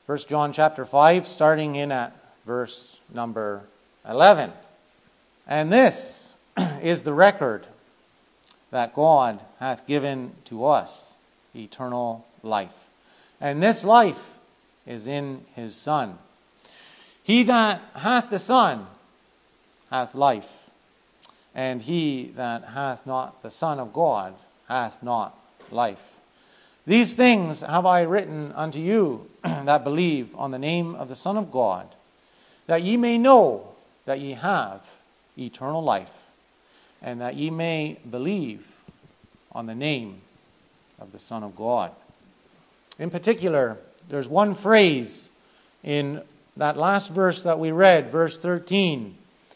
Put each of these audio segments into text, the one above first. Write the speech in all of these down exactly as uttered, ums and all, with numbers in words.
First John chapter five, starting in at verse number eleven. And this is the record that God hath given to us, eternal life. And this life is in his Son. He that hath the Son hath life, and he that hath not the Son of God hath not life. These things have I written unto you that believe on the name of the Son of God, that ye may know that ye have eternal life, and that ye may believe on the name of the Son of God. In particular, there's one phrase in that last verse that we read, verse thirteen,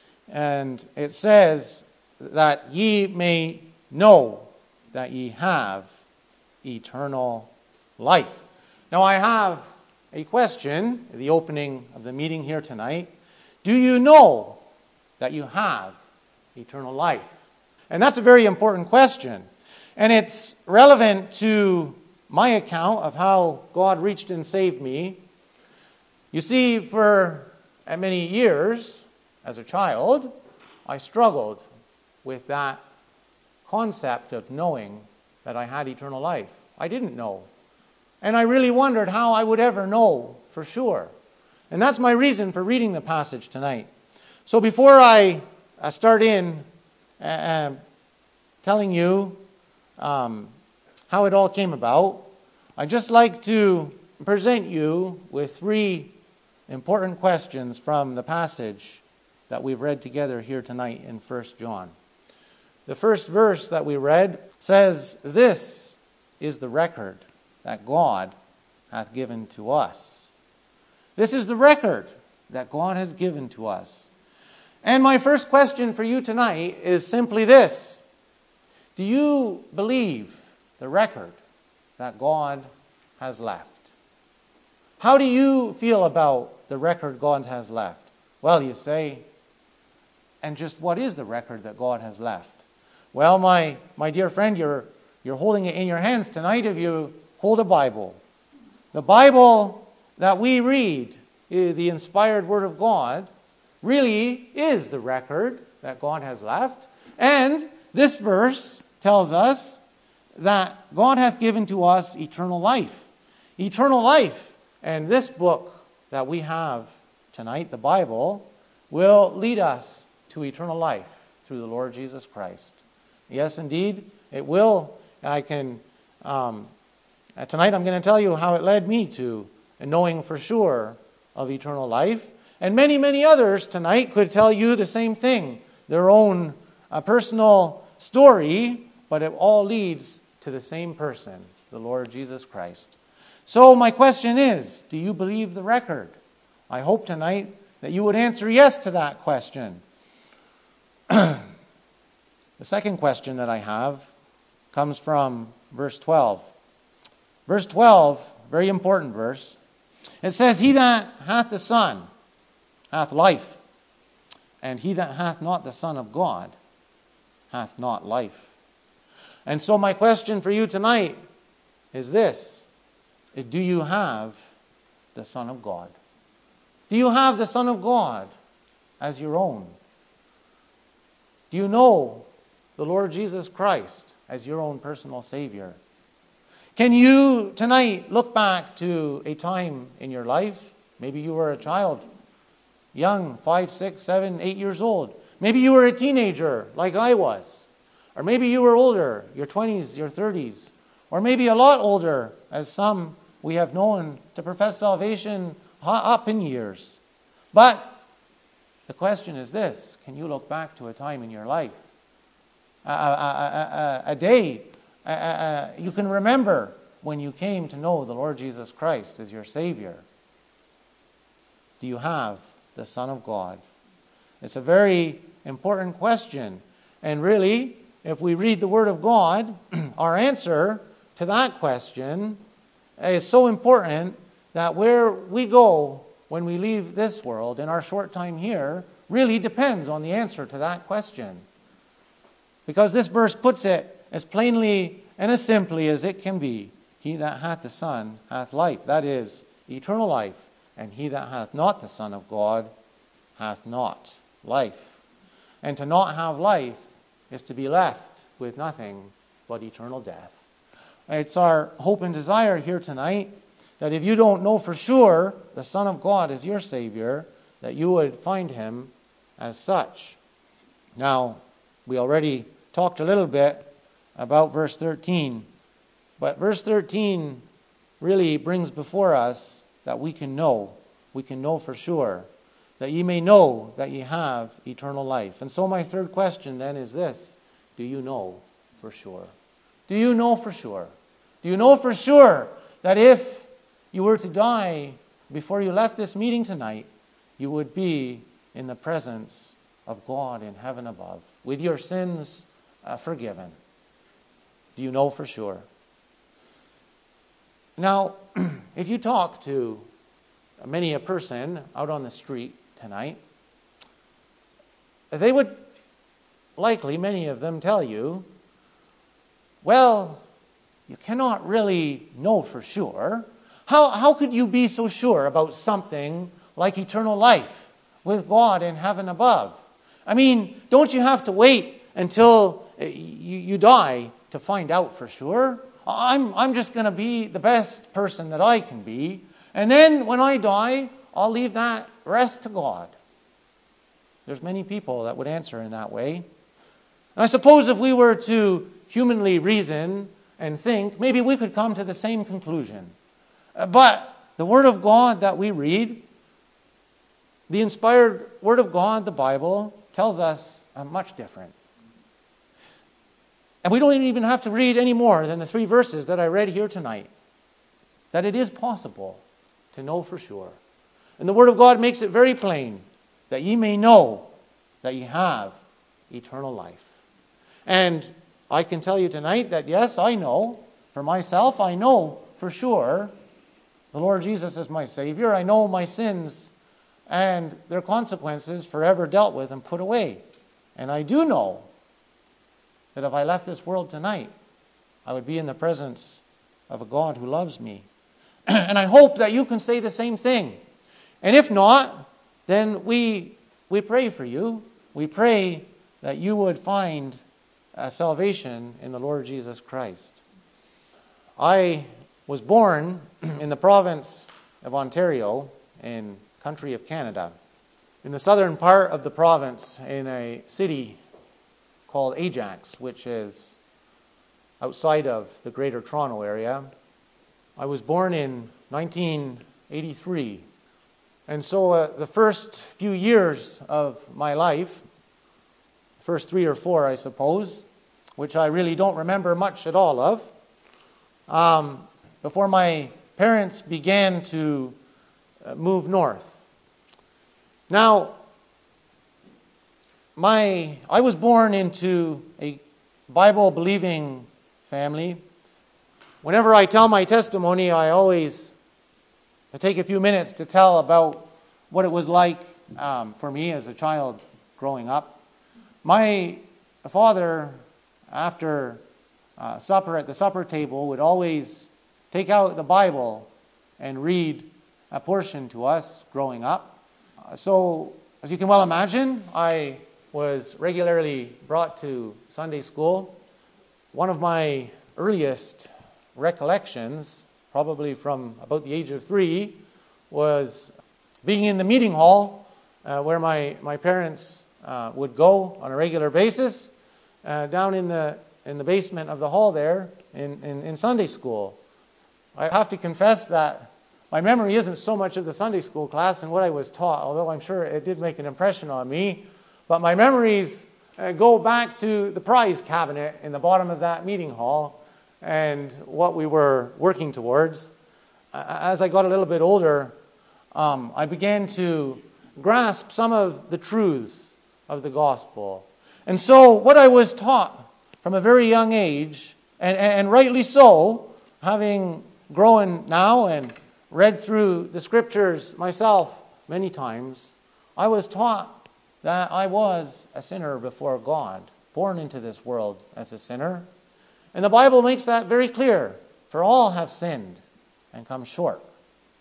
and it says that ye may know that ye have eternal life. Now I have a question at the opening of the meeting here tonight. Do you know that you have eternal life? And that's a very important question. And it's relevant to my account of how God reached and saved me. You see, for many years, as a child, I struggled with that concept of knowing that I had eternal life. I didn't know. And I really wondered how I would ever know for sure. And that's my reason for reading the passage tonight. So before I uh, start in uh, telling you um, how it all came about, I'd just like to present you with three important questions from the passage that we've read together here tonight in First John. The first verse that we read says, "This is the record that God hath given to us." This is the record that God has given to us. And my first question for you tonight is simply this: do you believe the record that God has left? How do you feel about the record God has left? Well, you say, and just what is the record that God has left? Well, my, my dear friend, you're, you're holding it in your hands tonight if you hold a Bible. The Bible that we read, the inspired Word of God, really is the record that God has left. And this verse tells us that God hath given to us eternal life. Eternal life. And this book that we have tonight, the Bible, will lead us to eternal life through the Lord Jesus Christ. Yes, indeed, it will. I can, um, tonight I'm going to tell you how it led me to knowing for sure of eternal life. And many, many others tonight could tell you the same thing, their own uh, personal story, but it all leads to the same person, the Lord Jesus Christ. So my question is, do you believe the record? I hope tonight that you would answer yes to that question. The second question that I have comes from verse twelve. Verse twelve, very important verse. It says, "He that hath the Son hath life, and he that hath not the Son of God hath not life." And so my question for you tonight is this: do you have the Son of God? Do you have the Son of God as your own? Do you know the Lord Jesus Christ as your own personal Savior? Can you tonight look back to a time in your life? Maybe you were a child, young, five, six, seven, eight years old. Maybe you were a teenager like I was. Or maybe you were older, your twenties, your thirties. Or maybe a lot older, as some we have known to profess salvation up in years. But the question is this: can you look back to a time in your life, a, a, a, a, a day a, a, you can remember when you came to know the Lord Jesus Christ as your Savior? Do you have the Son of God? It's a very important question. And really, if we read the Word of God, our answer to that question is so important that where we go when we leave this world in our short time here really depends on the answer to that question. Because this verse puts it as plainly and as simply as it can be: he that hath the Son hath life. That is, eternal life, and he that hath not the Son of God hath not life. And to not have life is to be left with nothing but eternal death. It's our hope and desire here tonight that if you don't know for sure the Son of God is your Savior, that you would find him as such. Now, we already talked a little bit about verse thirteen, but verse thirteen really brings before us that we can know, we can know for sure, that ye may know that ye have eternal life. And so my third question then is this: do you know for sure? Do you know for sure? Do you know for sure that if you were to die before you left this meeting tonight, you would be in the presence of God in heaven above, with your sins uh, forgiven? Do you know for sure? Now, if you talk to many a person out on the street tonight, they would likely, many of them, tell you, well, you cannot really know for sure. How, how could you be so sure about something like eternal life with God in heaven above? I mean, don't you have to wait until you, you die to find out for sure? I'm, I'm just going to be the best person that I can be. And then when I die, I'll leave that rest to God. There's many people that would answer in that way. And I suppose if we were to humanly reason and think, maybe we could come to the same conclusion. But the Word of God that we read, the inspired Word of God, the Bible, tells us uh, much different. And we don't even have to read any more than the three verses that I read here tonight, that it is possible to know for sure. And the Word of God makes it very plain that ye may know that ye have eternal life. And I can tell you tonight that yes, I know, for myself, I know for sure the Lord Jesus is my Savior. I know my sins and their consequences forever dealt with and put away. And I do know that if I left this world tonight, I would be in the presence of a God who loves me. And I hope that you can say the same thing. And if not, then we we pray for you. We pray that you would find uh, salvation in the Lord Jesus Christ. I was born in the province of Ontario, in country of Canada, in the southern part of the province, in a city called Ajax, which is outside of the Greater Toronto area. I was born in nineteen eighty-three. And so uh, the first few years of my life, first three or four, I suppose, which I really don't remember much at all of, um, before my parents began to uh, move north. Now, my I was born into a Bible-believing family. Whenever I tell my testimony, I always I take a few minutes to tell about what it was like um, for me as a child growing up. My father, after uh, supper at the supper table, would always take out the Bible and read a portion to us growing up. Uh, so, as you can well imagine, I was regularly brought to Sunday school. One of my earliest recollections, probably from about the age of three, was being in the meeting hall uh, where my, my parents uh, would go on a regular basis, uh, down in the in the basement of the hall there in, in, in Sunday school. I have to confess that my memory isn't so much of the Sunday school class and what I was taught, although I'm sure it did make an impression on me, but my memories uh, go back to the prize cabinet in the bottom of that meeting hall and what we were working towards. As I got a little bit older, um, I began to grasp some of the truths of the gospel. And so what I was taught from a very young age, and, and rightly so, having grown now and read through the scriptures myself many times, I was taught that I was a sinner before God, born into this world as a sinner. And the Bible makes that very clear. For all have sinned and come short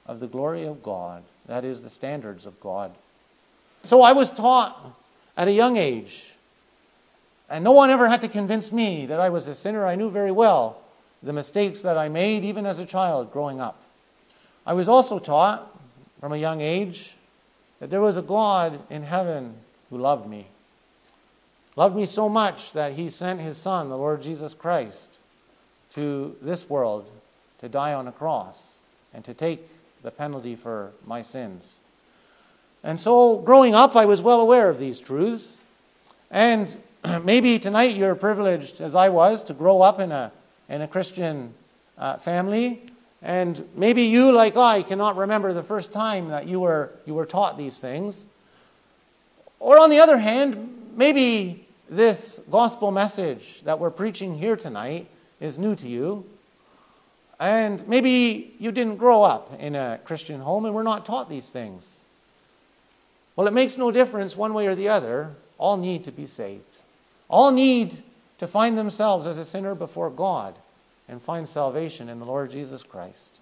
of the glory of God. That is, the standards of God. So I was taught at a young age, and no one ever had to convince me that I was a sinner. I knew very well the mistakes that I made, even as a child growing up. I was also taught from a young age that there was a God in heaven who loved me. Loved me so much that he sent his Son, the Lord Jesus Christ, to this world to die on a cross and to take the penalty for my sins. And so, growing up, I was well aware of these truths. And maybe tonight you're privileged, as I was, to grow up in a in a Christian uh, family. And maybe you, like I, cannot remember the first time that you were you were taught these things. Or on the other hand, maybe this gospel message that we're preaching here tonight is new to you. And maybe you didn't grow up in a Christian home and were not taught these things. Well, it makes no difference one way or the other. All need to be saved. All need to find themselves as a sinner before God and find salvation in the Lord Jesus Christ.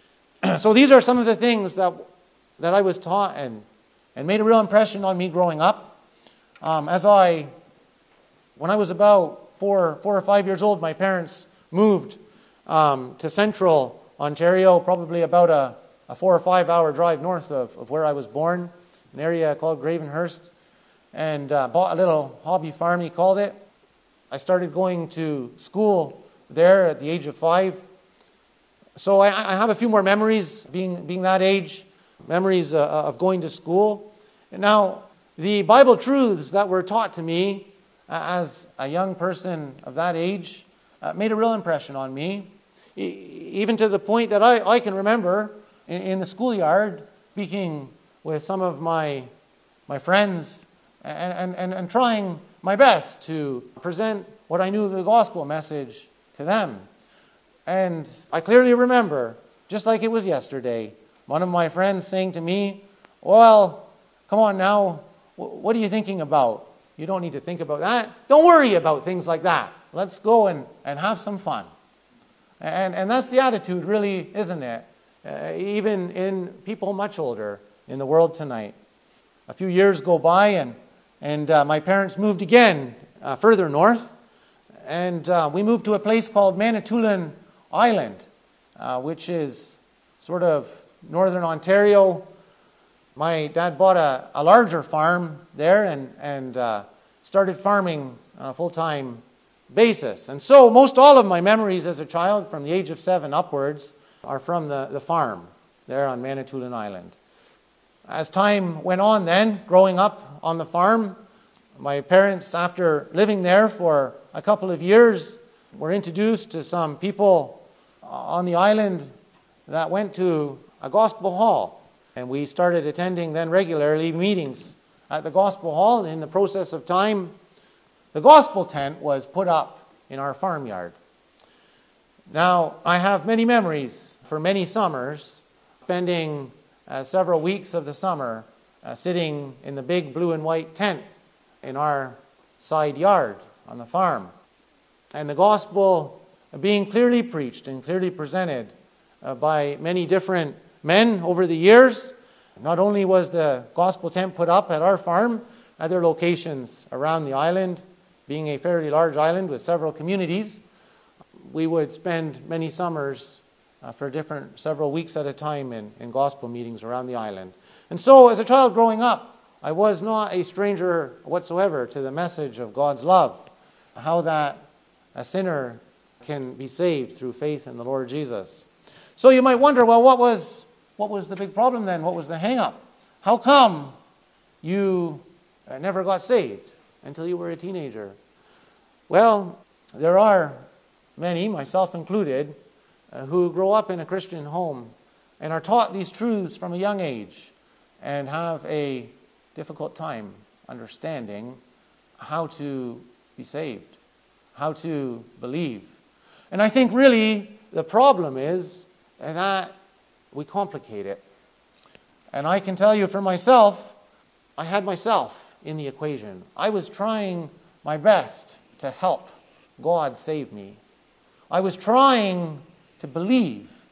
So these are some of the things that that I was taught and, and made a real impression on me growing up. Um, as I, when I was about four, four or five years old, my parents moved um, to central Ontario, probably about a, a four or five hour drive north of, of where I was born, an area called Gravenhurst, and uh, bought a little hobby farm, he called it. I started going to school there at the age of five. So I, I have a few more memories being being that age, memories uh, of going to school. And now, the Bible truths that were taught to me uh, as a young person of that age uh, made a real impression on me, e- even to the point that I, I can remember in, in the schoolyard speaking with some of my my friends and, and, and trying my best to present what I knew of the gospel message to them. And I clearly remember, just like it was yesterday, one of my friends saying to me, "Well, come on now, what are you thinking about? You don't need to think about that. Don't worry about things like that. Let's go and, and have some fun." And, and that's the attitude, really, isn't it? Uh, even in people much older in the world tonight. A few years go by, and, and uh, my parents moved again uh, further north. And uh, we moved to a place called Manitoulin Island, uh, which is sort of northern Ontario. My dad bought a, a larger farm there and, and uh, started farming on a full-time basis. And so most all of my memories as a child from the age of seven upwards are from the, the farm there on Manitoulin Island. As time went on then, growing up on the farm, my parents, after living there for a couple of years, were introduced to some people on the island that went to a gospel hall. And we started attending then regularly meetings at the gospel hall. In the process of time, the gospel tent was put up in our farmyard. Now, I have many memories for many summers, spending uh, several weeks of the summer uh, sitting in the big blue and white tent in our side yard on the farm, and the gospel being clearly preached and clearly presented uh, by many different men over the years. Not only was the gospel tent put up at our farm, other locations around the island, being a fairly large island with several communities, we would spend many summers uh, for different several weeks at a time in, in gospel meetings around the island. And so, as a child growing up, I was not a stranger whatsoever to the message of God's love, how that a sinner can be saved through faith in the Lord Jesus. So you might wonder, well, what was what was the big problem then? What was the hang-up? How come you never got saved until you were a teenager? Well, there are many, myself included, uh, who grow up in a Christian home and are taught these truths from a young age and have a difficult time understanding how to be saved, how to believe. And I think really the problem is that we complicate it. And I can tell you for myself, I had myself in the equation. I was trying my best to help God save me. I was trying to believe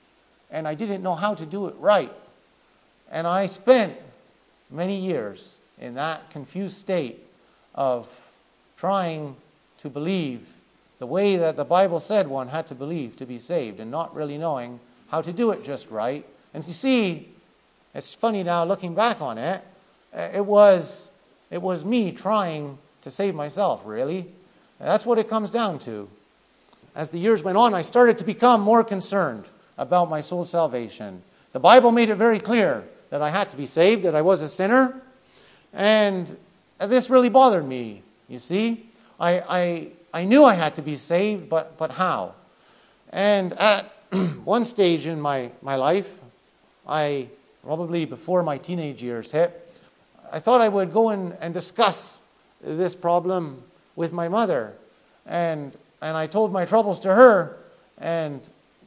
and I didn't know how to do it right. And I spent many years in that confused state of trying to believe the way that the Bible said one had to believe to be saved, and not really knowing how to do it just right. And you see, it's funny now looking back on it, it was it was me trying to save myself, really. And that's what it comes down to. As the years went on, I started to become more concerned about my soul's salvation. The Bible made it very clear that I had to be saved, that I was a sinner, and this really bothered me, you see. I I, I knew I had to be saved, but, but how? And at one stage in my, my life, I, probably before my teenage years hit, I thought I would go in and discuss this problem with my mother. And and I told my troubles to her, and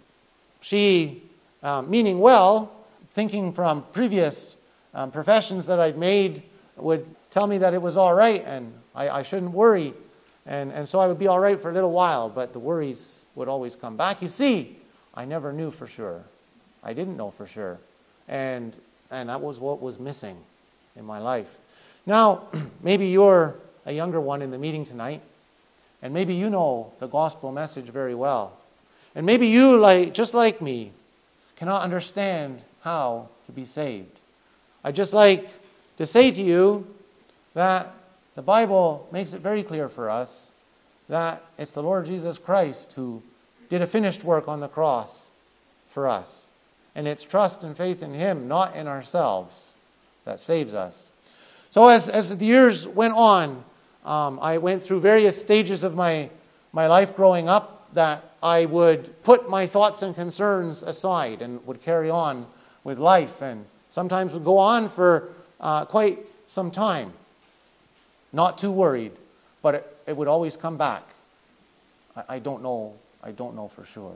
she, um, meaning well, thinking from previous um, professions that I'd made, would tell me that it was all right and I, I shouldn't worry. And, and so I would be all right for a little while, but the worries would always come back. You see, I never knew for sure. I didn't know for sure. And and that was what was missing in my life. Now, maybe you're a younger one in the meeting tonight, and maybe you know the gospel message very well. And maybe you, like just like me, cannot understand how to be saved. I'd just like to say to you that the Bible makes it very clear for us that it's the Lord Jesus Christ who did a finished work on the cross for us. And it's trust and faith in Him, not in ourselves, that saves us. So as, as the years went on, um, I went through various stages of my, my life growing up that I would put my thoughts and concerns aside and would carry on with life, and sometimes would go on for uh, quite some time. Not too worried, but it, it would always come back. I, I don't know. I don't know for sure.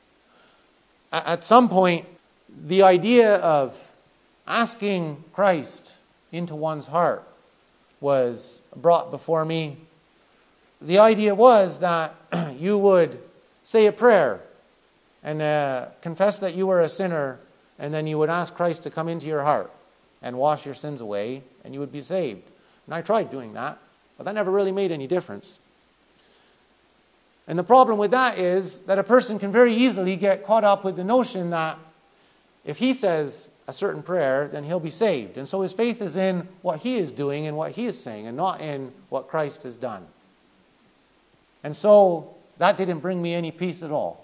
At, at some point, the idea of asking Christ into one's heart was brought before me. The idea was that you would say a prayer and uh, confess that you were a sinner, and then you would ask Christ to come into your heart and wash your sins away, and you would be saved. And I tried doing that, but that never really made any difference. And the problem with that is that a person can very easily get caught up with the notion that if he says a certain prayer, then he'll be saved. And so his faith is in what he is doing and what he is saying, and not in what Christ has done. And so that didn't bring me any peace at all.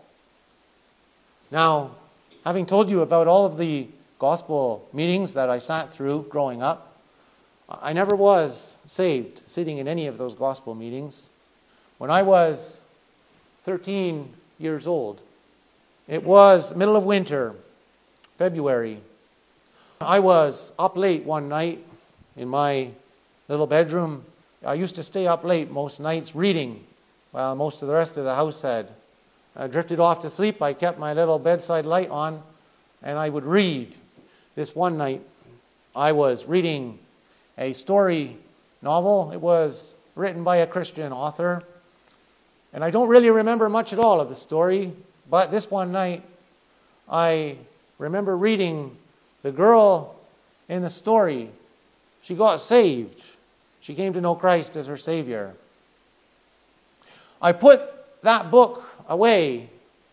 Now, having told you about all of the gospel meetings that I sat through growing up, I never was saved sitting in any of those gospel meetings. When I was thirteen years old, it was the middle of winter, February. I was up late one night in my little bedroom. I used to stay up late most nights reading while most of the rest of the house had uh, drifted off to sleep. I kept my little bedside light on, and I would read. This one night, I was reading a story novel. It was written by a Christian author. And I don't really remember much at all of the story, but this one night, I remember reading the girl in the story. She got saved. She came to know Christ as her Savior. I put that book away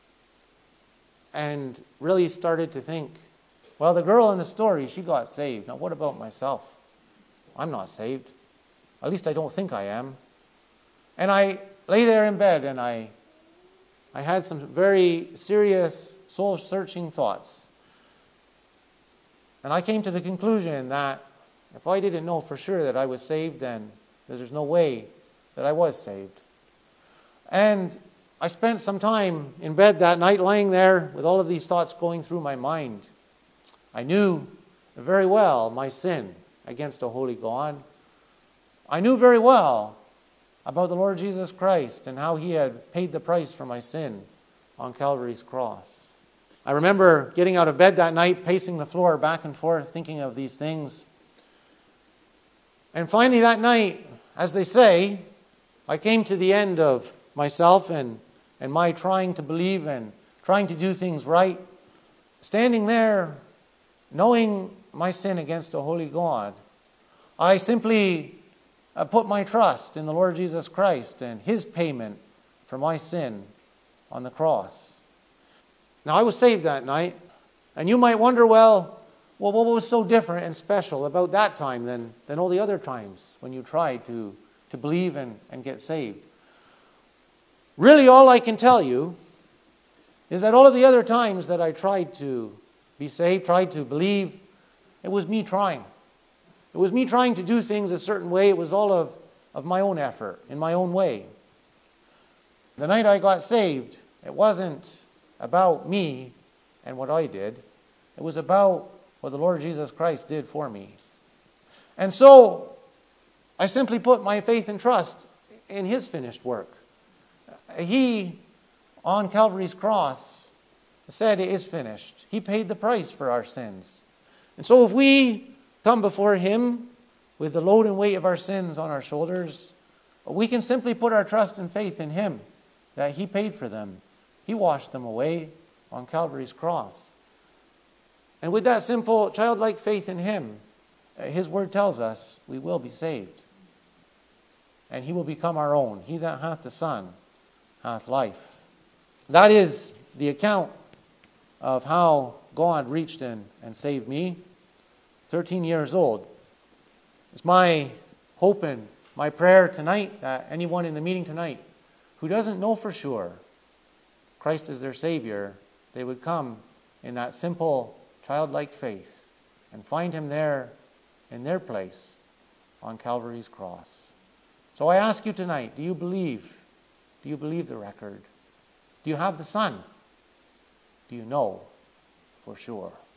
and really started to think, well, the girl in the story, she got saved. Now, what about myself? I'm not saved. At least I don't think I am. And I lay there in bed, and I I had some very serious, soul-searching thoughts. And I came to the conclusion that if I didn't know for sure that I was saved, then there's no way that I was saved. And I spent some time in bed that night, lying there with all of these thoughts going through my mind. I knew very well my sin against a holy God. I knew very well about the Lord Jesus Christ and how He had paid the price for my sin on Calvary's cross. I remember getting out of bed that night, pacing the floor back and forth, thinking of these things. And finally that night, as they say, I came to the end of myself and, and my trying to believe and trying to do things right. standing there, knowing my sin against a holy God, I simply uh, put my trust in the Lord Jesus Christ and His payment for my sin on the cross. Now, I was saved that night, and you might wonder, well, well, what was so different and special about that time than, than all the other times when you tried to, to believe and, and get saved? Really, all I can tell you is that all of the other times that I tried to be saved, tried to believe, it was me trying. It was me trying to do things a certain way. It was all of, of my own effort, in my own way. The night I got saved, it wasn't about me and what I did. It was about what the Lord Jesus Christ did for me. And so, I simply put my faith and trust in His finished work. He, on Calvary's cross, said it is finished. He paid the price for our sins. And so if we come before Him with the load and weight of our sins on our shoulders, we can simply put our trust and faith in Him, that He paid for them. He washed them away on Calvary's cross. And with that simple, childlike faith in Him, His Word tells us we will be saved. And He will become our own. He that hath the Son hath life. That is the account of how God reached in and saved me, thirteen years old. It's my hope and my prayer tonight that anyone in the meeting tonight who doesn't know for sure Christ is their Savior, they would come in that simple, childlike faith and find Him there in their place on Calvary's cross. So I ask you tonight, do you believe? Do you believe the record? Do you have the Son? Do you know for sure?